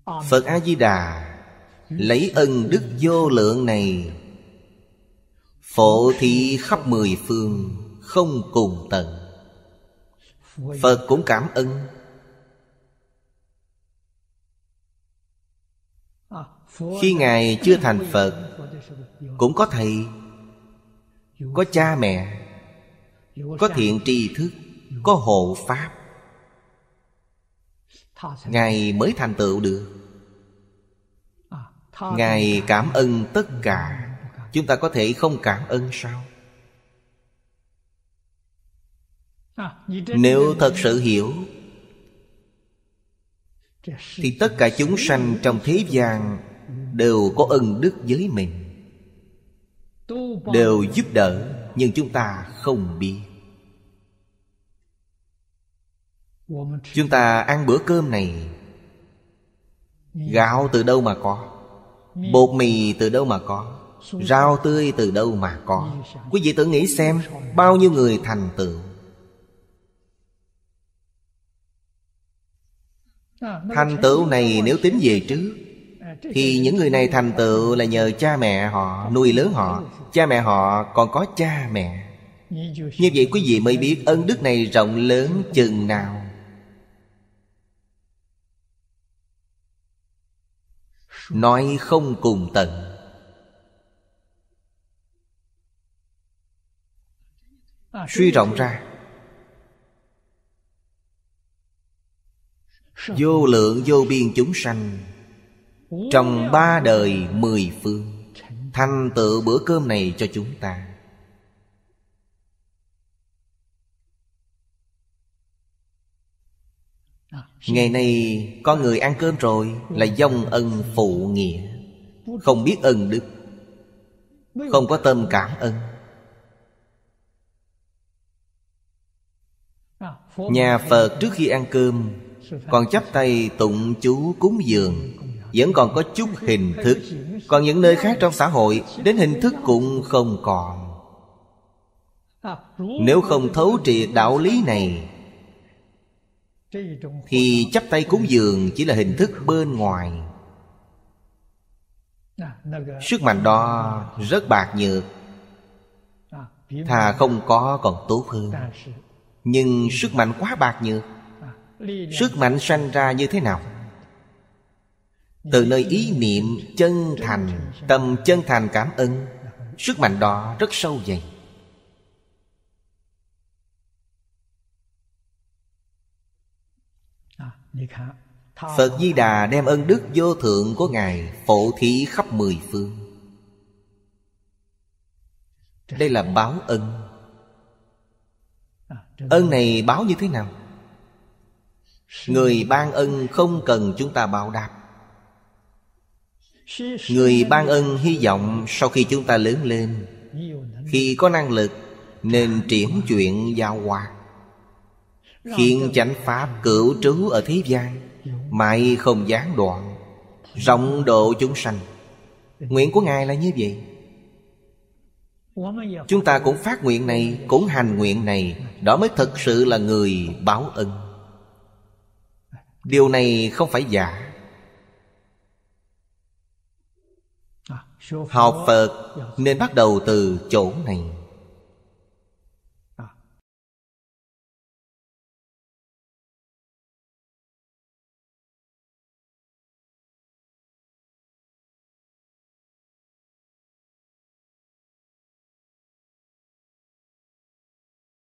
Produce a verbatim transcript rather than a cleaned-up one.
Phật A-di-đà lấy ân đức vô lượng này phổ thí khắp mười phương, không cùng tận. Phật cũng cảm ơn. Khi Ngài chưa thành Phật, cũng có thầy, có cha mẹ, có thiện tri thức, có hộ pháp, Ngài mới thành tựu được. Ngài cảm ơn tất cả, chúng ta có thể không cảm ơn sao? Nếu thật sự hiểu, thì tất cả chúng sanh trong thế gian đều có ân đức với mình, đều giúp đỡ, nhưng chúng ta không biết. Chúng ta ăn bữa cơm này, gạo từ đâu mà có, bột mì từ đâu mà có, rau tươi từ đâu mà có. Quý vị tự nghĩ xem, bao nhiêu người thành tựu. Thành tựu này nếu tính về trước, thì những người này thành tựu là nhờ cha mẹ họ nuôi lớn họ. Cha mẹ họ còn có cha mẹ. Như vậy quý vị mới biết ân đức này rộng lớn chừng nào. Nói không cùng tận. Suy rộng ra, vô lượng vô biên chúng sanh trong ba đời mười phương thành tựu bữa cơm này cho chúng ta. Ngày nay có người ăn cơm rồi là vong ân phụ nghĩa, không biết ân đức, không có tâm cảm ơn. Nhà Phật trước khi ăn cơm còn chắp tay tụng chú cúng dường, vẫn còn có chút hình thức. Còn những nơi khác trong xã hội, đến hình thức cũng không còn. Nếu không thấu triệt đạo lý này, thì chắp tay cúng dường chỉ là hình thức bên ngoài. Sức mạnh đó rất bạc nhược, thà không có còn tốt hơn. Nhưng sức mạnh quá bạc nhược. Sức mạnh sanh ra như thế nào? Từ nơi ý niệm chân thành, tâm chân thành cảm ơn. Sức mạnh đó rất sâu dày. Phật Di Đà đem ân đức vô thượng của Ngài phổ thí khắp mười phương. Đây là báo ân. Ân này báo như thế nào? Người ban ân không cần chúng ta báo đáp. Người ban ân hy vọng sau khi chúng ta lớn lên, khi có năng lực, nên triển chuyện giao hòa, khiến chánh pháp cửu trú ở thế gian, mãi không gián đoạn, rộng độ chúng sanh. Nguyện của Ngài là như vậy. Chúng ta cũng phát nguyện này, cũng hành nguyện này. Đó mới thực sự là người báo ân. Điều này không phải giả. Học Phật nên bắt đầu từ chỗ này.